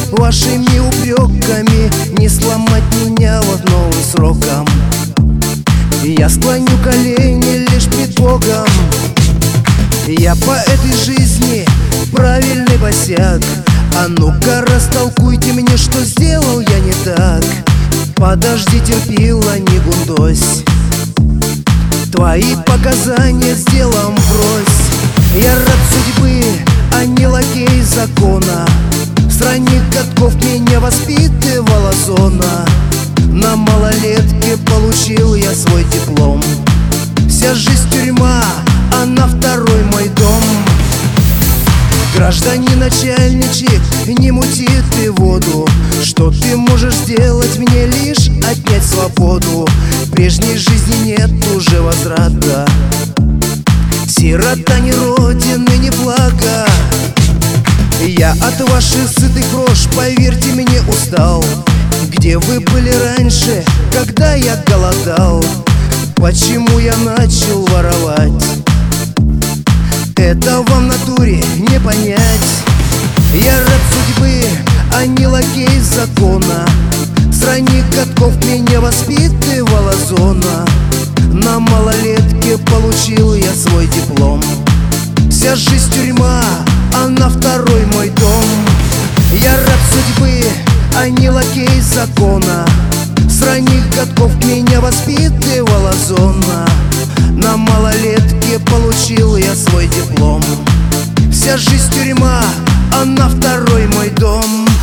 вашими упреками не сломать меня вот новым сроком. Я склоню колени лишь пред Богом. Я по этой жизни правильный босяк. А ну-ка растолкуйте мне, что сделал я не так. Подожди, терпила, не гундось. Твои показания с делом брось. Я раб судьбы, а не лакей закона. С ранних годков меня воспитывала зона. На малолетке получил я свой диплом. Вся жизнь тюрьма, а на второй мой дом. Гражданин начальничек, не мути ты воду. Что ты можешь сделать мне, лишь отнять свободу? Прежней жизни нет уже возврата. Сирота ни родины, ни блага. Я от ваших сытых рож, поверьте мне, устал. Где вы были раньше, когда я голодал? Почему я начал воровать? Это вам в натуре не понять. Я раб судьбы, а не лакей закона. С ранних годков меня воспитывала зона. На малолетке получил я свой диплом. Вся жизнь тюрьма, а на второй мой дом. Я раб судьбы, а не лакей закона. С ранних годков меня воспитывала зона. На малолетке получил я свой диплом. Вся жизнь тюрьма, а на второй мой дом.